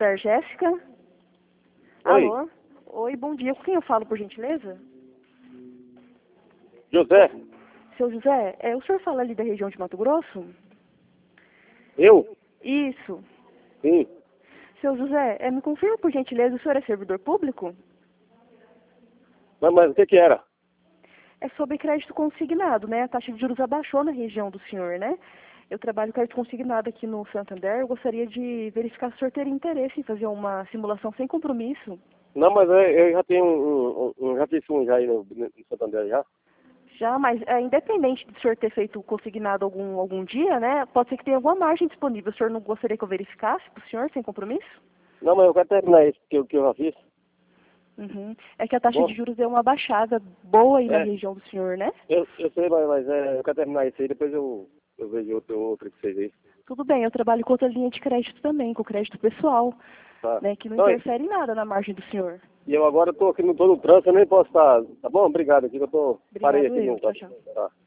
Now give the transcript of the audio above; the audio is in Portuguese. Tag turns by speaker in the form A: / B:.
A: Esther Jéssica?
B: Oi.
A: Alô? Oi, bom dia. Com quem eu falo, por gentileza?
B: José?
A: Seu José, o senhor fala ali da região de Mato Grosso?
B: Eu?
A: Isso.
B: Sim.
A: Seu José, me confirma, por gentileza, o senhor é servidor público?
B: Mas o que era?
A: É sobre crédito consignado, né? A taxa de juros abaixou na região do senhor, né? Eu trabalho com crédito consignado aqui no Santander. Eu gostaria de verificar se o senhor teria interesse em fazer uma simulação sem compromisso.
B: Não, mas eu já tenho já fiz um já aí no Santander já.
A: Já, mas independente do senhor ter feito consignado algum dia, né? Pode ser que tenha alguma margem disponível. O senhor não gostaria que eu verificasse para o senhor, sem compromisso?
B: Não, mas eu quero terminar isso que eu já fiz.
A: Uhum. É que a taxa
B: Bom,
A: de juros deu uma baixada boa aí na
B: é,
A: região do senhor, né?
B: eu sei, mas eu quero terminar isso aí, depois eu vejo outro que vocês aí.
A: Tudo bem, eu trabalho com outra linha de crédito também, com crédito pessoal,
B: Tá.
A: né? Que não
B: Então,
A: interfere em nada na margem do senhor.
B: e eu agora tô aqui no trânsito, eu nem posso estar. Tá bom? Obrigado aqui que eu parei
A: Obrigado
B: aqui
A: eu.
B: no.
A: Tchau, tchau.
B: Tá.